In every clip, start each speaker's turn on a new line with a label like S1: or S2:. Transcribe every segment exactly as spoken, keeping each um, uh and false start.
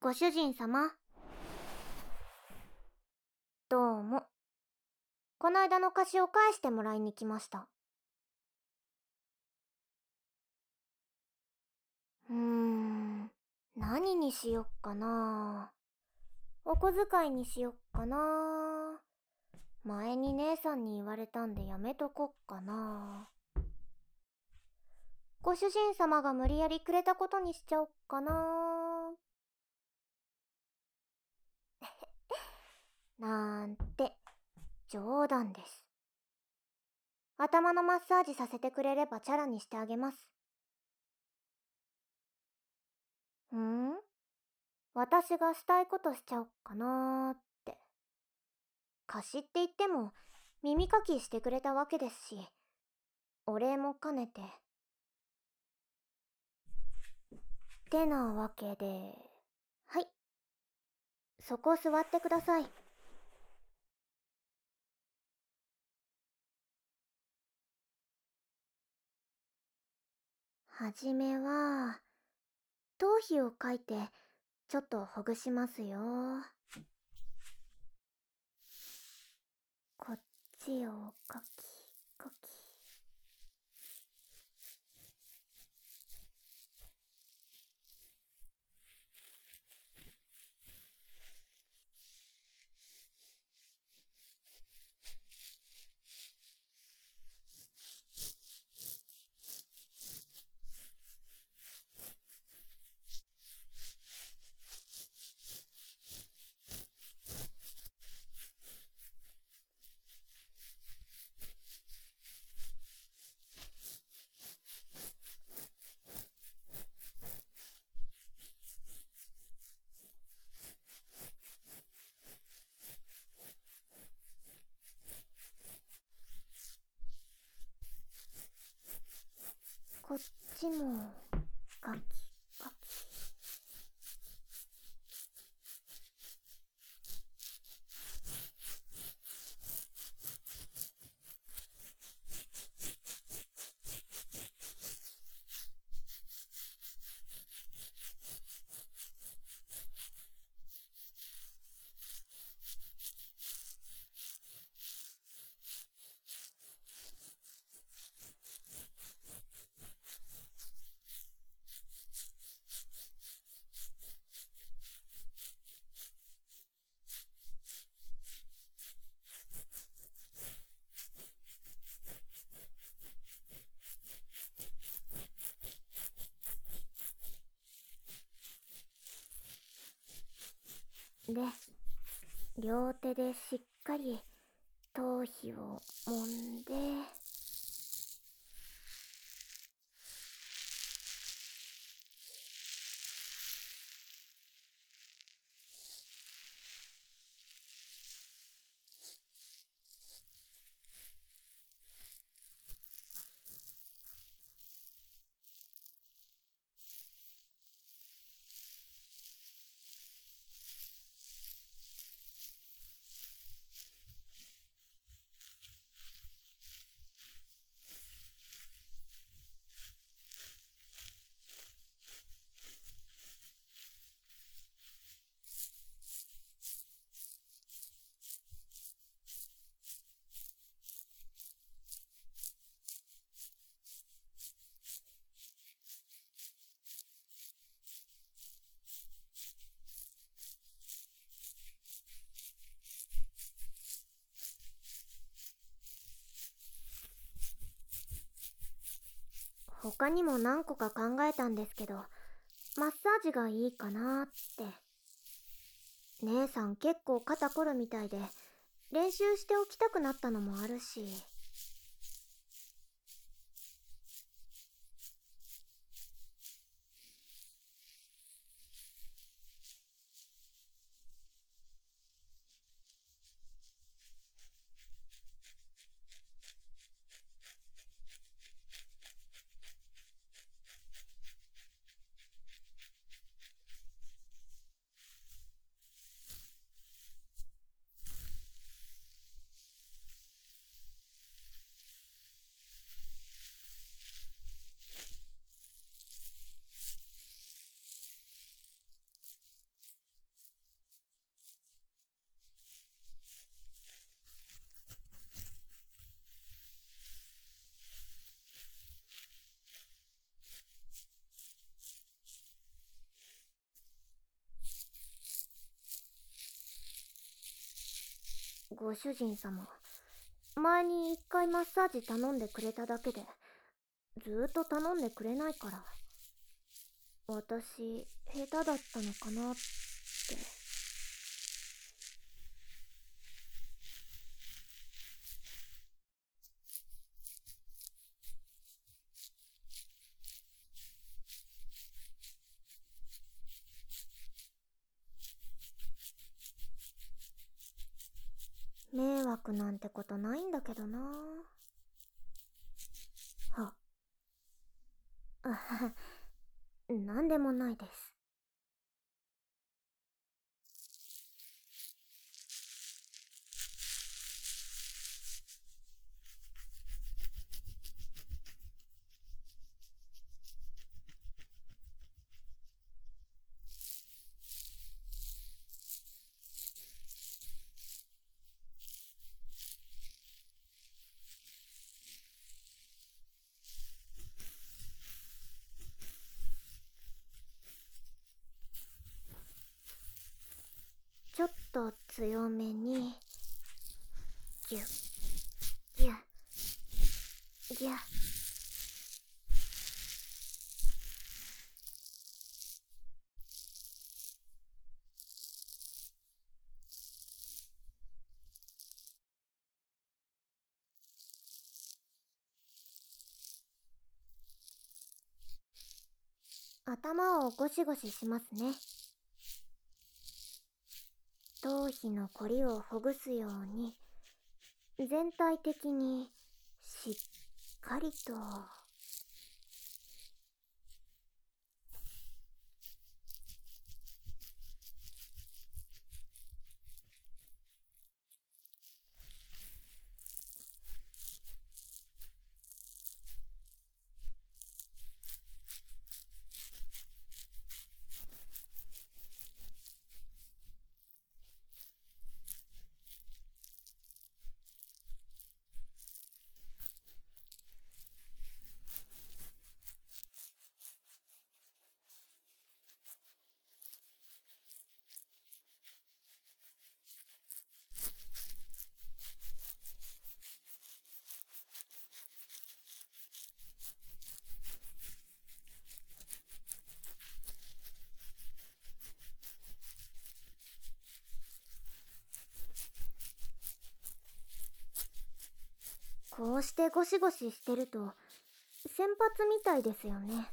S1: ご主人様。どうも。こないだの貸しを返してもらいに来ました。うーん、何にしよっかな。お小遣いにしよっかな。前に姉さんに言われたんでやめとこっかな。ご主人様が無理やりくれたことにしちゃおっかな。なんて、冗談です。頭のマッサージさせてくれればチャラにしてあげます。ん？私がしたいことしちゃおっかなーって。貸しって言っても耳かきしてくれたわけですし、お礼も兼ねて。ってなわけで、はい。そこ座ってください。はじめは、頭皮をかいて、ちょっとほぐしますよ。こっちをかき、かき。こっちも、かき、かき。で、両手でしっかり頭皮を揉んで、他にも何個か考えたんですけど、マッサージがいいかなーって。姉さん結構肩こるみたいで、練習しておきたくなったのもあるし。 ご主人様、前に一回マッサージ頼んでくれただけで、ずーっと頼んでくれないから、私、下手だったのかなって。迷惑なんてことないんだけどな。はあはなんでもないです。ちょっと強めにギュッギュッギュッ。頭をゴシゴシしますね。頭皮のこりをほぐすように、全体的にしっかりと。こうしてゴシゴシしてると先発みたいですよね。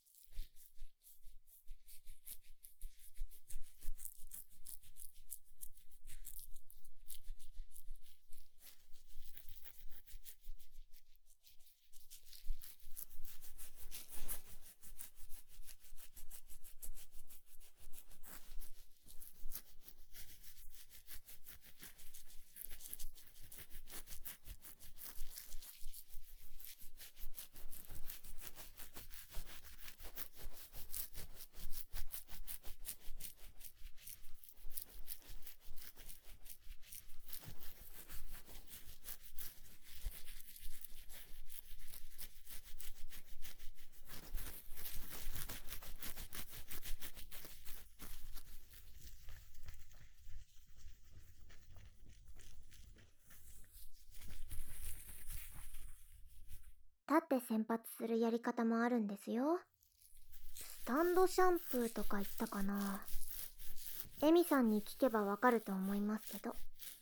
S1: 立って先発するやり方もあるんですよ。スタンドシャンプーとか言ったかな。エミさんに聞けばわかると思いますけど。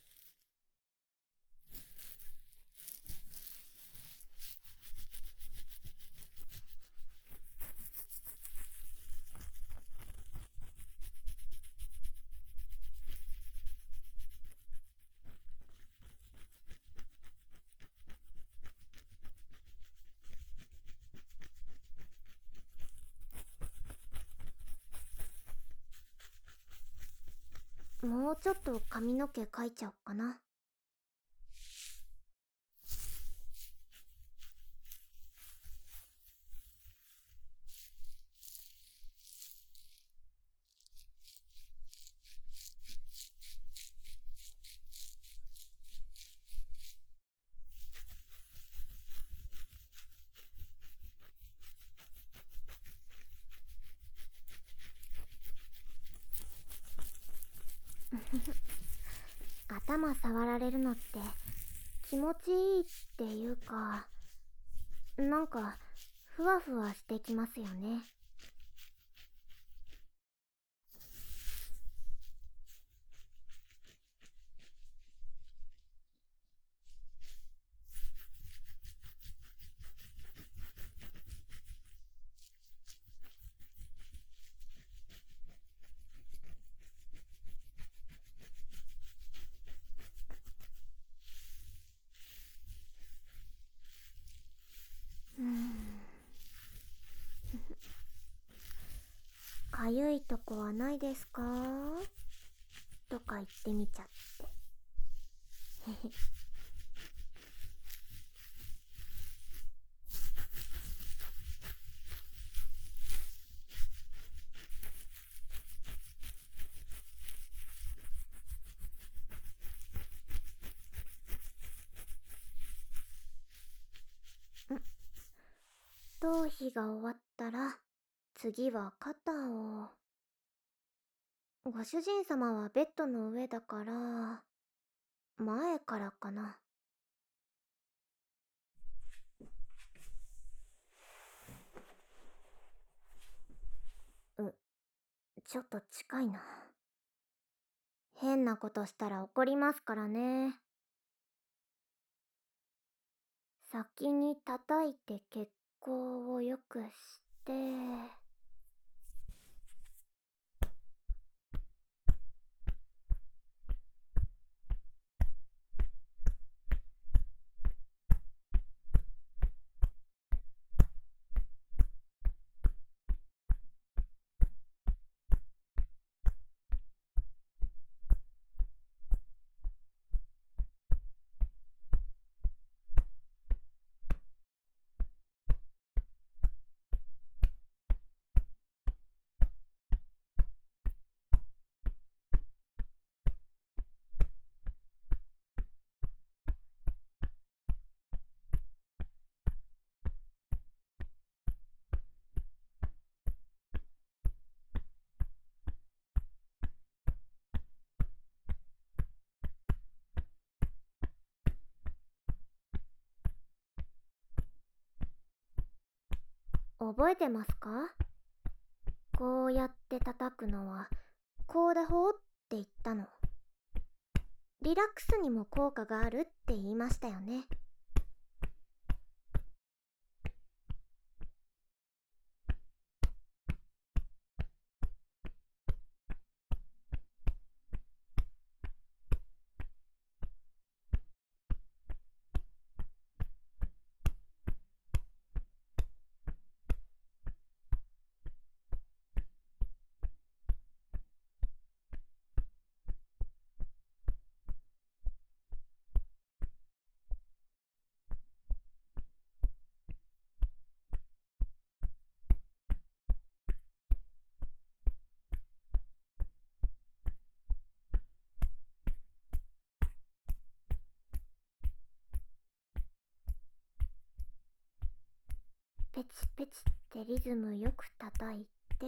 S1: もうちょっと髪の毛描いちゃおっかな。 頭触られるのって気持ちいいっていうか、なんかふわふわしてきますよね。うーんかゆいとこはないですかとか言ってみちゃって。へへ。頭皮が終わったら次は肩を。ご主人様はベッドの上だから前からかな。うちょっと近いな。変なことしたら怒りますからね。先に叩いて血行を良くして。覚えてますか？こうやって叩くのはこうだほうって言ったの。リラックスにも効果があるって言いましたよね。ペチペチってリズムよく叩いて。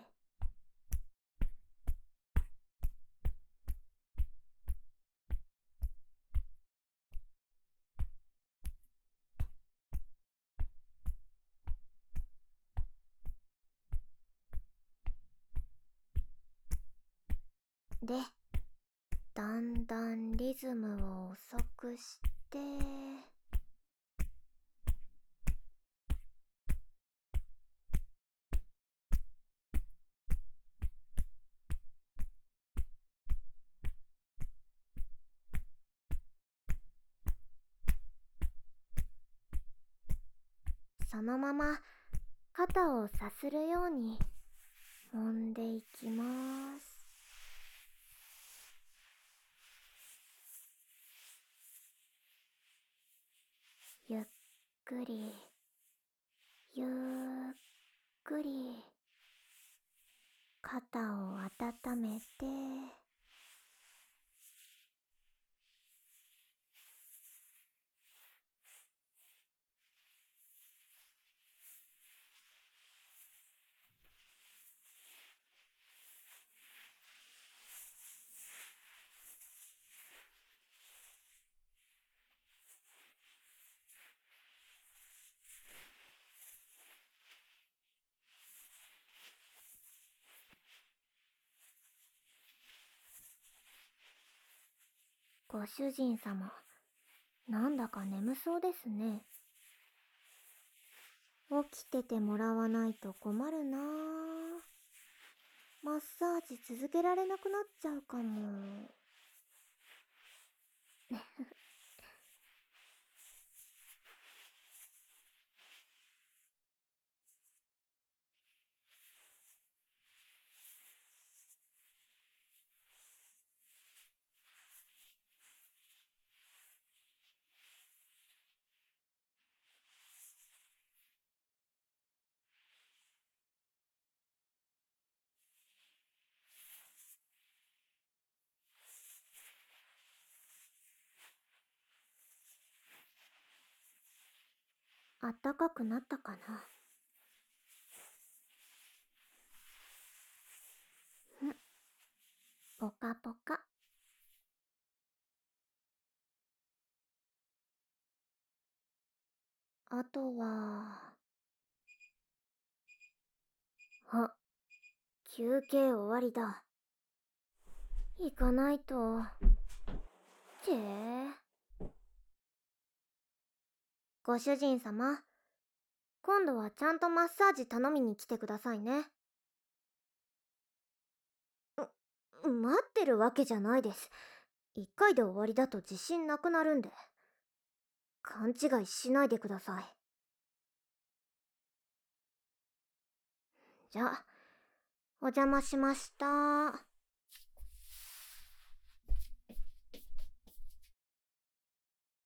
S1: で、だんだんリズムを遅くして。そのまま肩をさするように揉んでいきます。ゆっくりゆっくり肩を温めて。 ご主人様、なんだか眠そうですね。起きててもらわないと困るなあ。マッサージ続けられなくなっちゃうかも。あったかくなったかな。ん、ポカポカ。あとは、あ、休憩終わりだ。行かないと。ちぇ。ご主人様、今度はちゃんとマッサージ頼みに来てくださいね。待ってるわけじゃないです。一回で終わりだと自信なくなるんで。勘違いしないでください。じゃ、お邪魔しました。